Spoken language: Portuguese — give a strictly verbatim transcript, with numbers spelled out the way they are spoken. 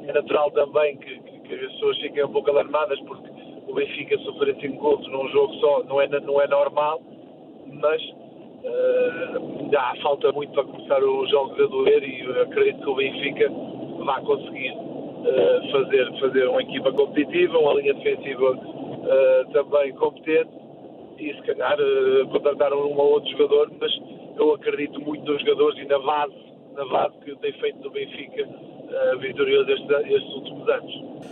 é natural também que, que, que as pessoas fiquem um pouco alarmadas, porque o Benfica sofrer cinco golos num jogo só não é, não é normal, mas uh, ainda falta muito para começar os jogos a doer e eu acredito que o Benfica vai conseguir uh, fazer, fazer uma equipa competitiva, uma linha defensiva uh, também competente e se calhar uh, contratar um ou outro jogador, mas eu acredito muito nos jogadores e na base, na base que tem feito do Benfica uh, vitorioso estes, estes últimos anos.